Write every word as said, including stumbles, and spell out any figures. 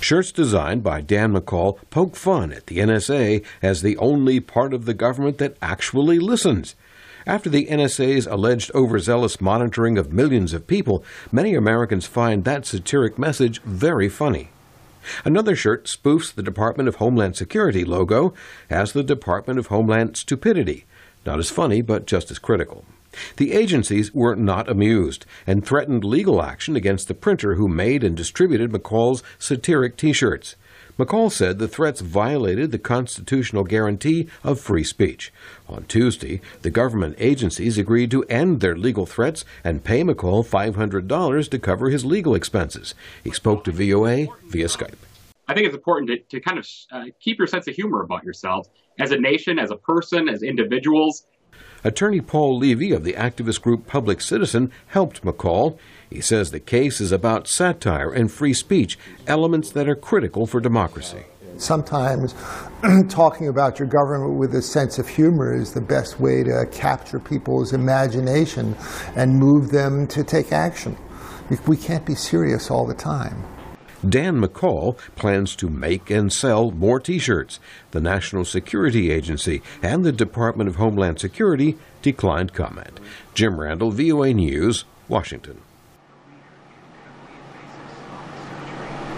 Shirts designed by Dan McCall poke fun at the N S A as the only part of the government that actually listens. After the N S A's alleged overzealous monitoring of millions of people, many Americans find that satiric message very funny. Another shirt spoofs the Department of Homeland Security logo as the Department of Homeland Stupidity. Not as funny, but just as critical. The agencies were not amused and threatened legal action against the printer who made and distributed McCall's satiric T-shirts. McCall said the threats violated the constitutional guarantee of free speech. On Tuesday, the government agencies agreed to end their legal threats and pay McCall five hundred dollars to cover his legal expenses. He spoke to V O A via Skype. I think it's important to, to kind of uh, keep your sense of humor about yourselves as a nation, as a person, as individuals. Attorney Paul Levy of the activist group Public Citizen helped McCall. He says the case is about satire and free speech, elements that are critical for democracy. Sometimes talking about your government with a sense of humor is the best way to capture people's imagination and move them to take action. We can't be serious all the time. Dan McCall plans to make and sell more T-shirts. The National Security Agency and the Department of Homeland Security declined comment. Jim Randall, V O A News, Washington.